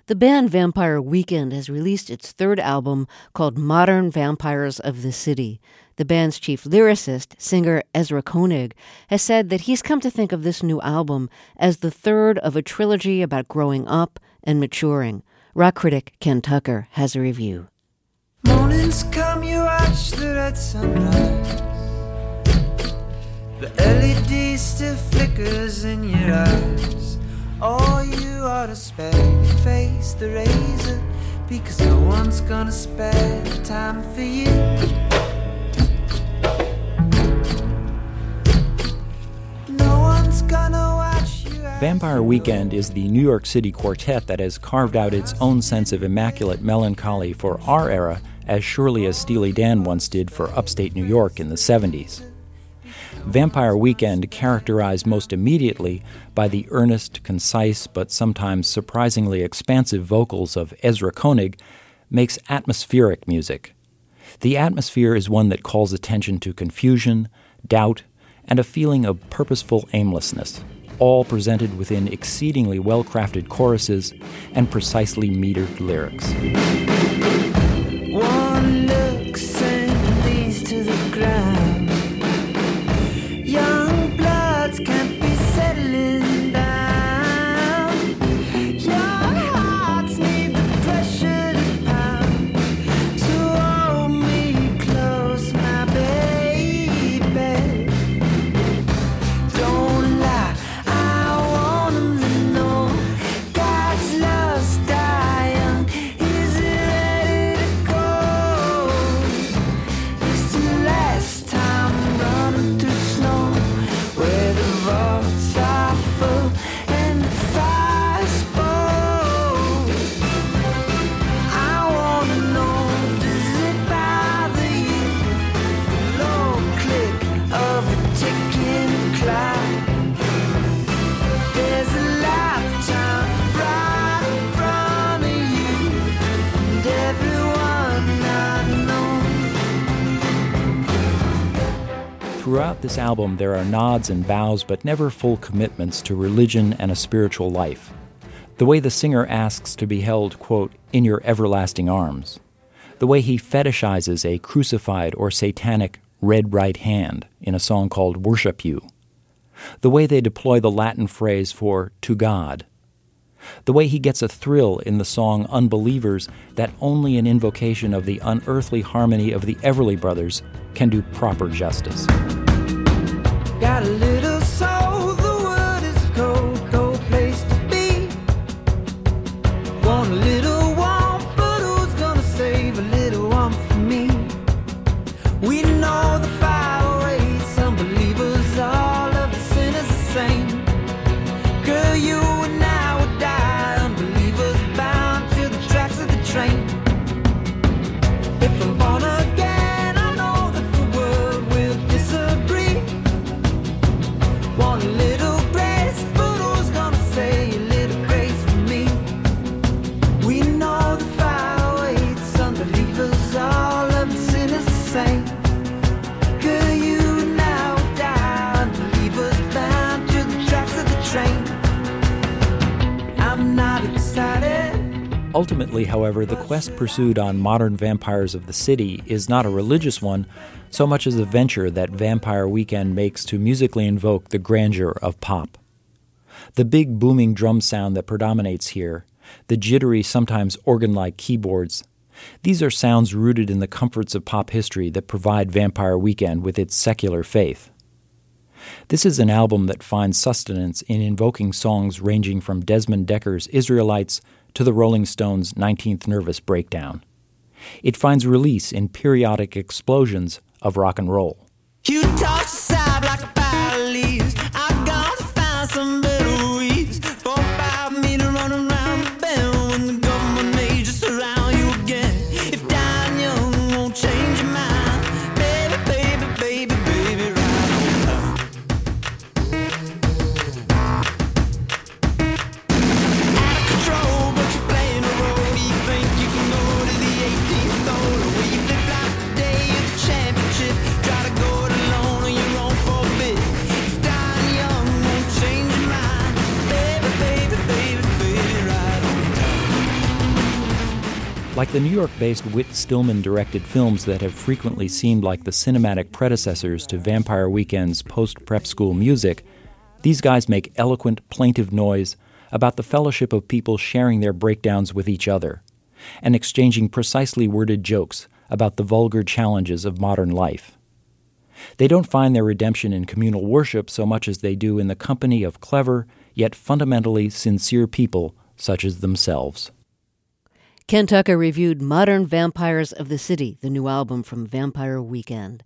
The band Vampire Weekend has released its third album called Modern Vampires of the City. The band's chief lyricist, singer Ezra Koenig, has said that he's come to think of this new album as the third of a trilogy about growing up and maturing. Rock critic Ken Tucker has a review. Mornings come, you watch the red sunrise. The LED still flickers in your eyes. Oh, you ought to spare your face the razor, because no one's gonna spare the time for you. No one's gonna watch you. Vampire Weekend is the New York City quartet that has carved out its own sense of immaculate melancholy for our era as surely as Steely Dan once did for upstate New York in the 70s. Vampire Weekend, characterized most immediately by the earnest, concise, but sometimes surprisingly expansive vocals of Ezra Koenig, makes atmospheric music. The atmosphere is one that calls attention to confusion, doubt, and a feeling of purposeful aimlessness, all presented within exceedingly well-crafted choruses and precisely metered lyrics. One look sent these to the ground. Young bloods can't be settling down. Young hearts need the pressure to pound. So hold me close, my baby. Don't lie, I want 'em to know God's love's dying. Is it ready to go? It's the last time running through snow, where the vaults are full and the fire's bold. I wanna know, does it bother you? Low click of a ticking clock. There's a lifetime right in front of you, and everyone I know. Throughout this album, there are nods and bows, but never full commitments to religion and a spiritual life. The way the singer asks to be held, quote, in your everlasting arms. The way he fetishizes a crucified or satanic red right hand in a song called Worship You. The way they deploy the Latin phrase for to God. The way he gets a thrill in the song Unbelievers that only an invocation of the unearthly harmony of the Everly Brothers can do proper justice. Got a little soul, the world is a cold, cold place to be. Want a little warmth, but who's gonna save a little warmth for me? We know the fire waits, unbelievers, all of the sinners the same. Girl, you and I would die, unbelievers bound to the tracks of the train. If I'm born again, I know that the world will disagree. Want a little grace, but who's gonna say a little grace for me? We know the fire waits, unbelievers, all of the sinners the same. Girl, you and I will die, unbelievers bound to the tracks of the train. I'm not excited. Ultimately, however, the quest pursued on Modern Vampires of the City is not a religious one, so much as a venture that Vampire Weekend makes to musically invoke the grandeur of pop. The big booming drum sound that predominates here, the jittery, sometimes organ-like keyboards, these are sounds rooted in the comforts of pop history that provide Vampire Weekend with its secular faith. This is an album that finds sustenance in invoking songs ranging from Desmond Decker's Israelites to the Rolling Stones' 19th Nervous Breakdown. It finds release in periodic explosions of rock and roll. You toss aside like a pile of leaves. I gotta find some better weeds. 4 or 5 meter running around the bend when the government may just surround you again. If dying young won't change your mind, baby, baby, baby, baby, right on time. Out of control, but you're playing a role. You think you can go to the 18th hole, where you flip like the day of the championship. Try to go it alone on your own. Like the New York-based Whit Stillman-directed films that have frequently seemed like the cinematic predecessors to Vampire Weekend's post-prep school music, these guys make eloquent, plaintive noise about the fellowship of people sharing their breakdowns with each other and exchanging precisely worded jokes about the vulgar challenges of modern life. They don't find their redemption in communal worship so much as they do in the company of clever, yet fundamentally sincere people such as themselves. Ken Tucker reviewed Modern Vampires of the City, the new album from Vampire Weekend.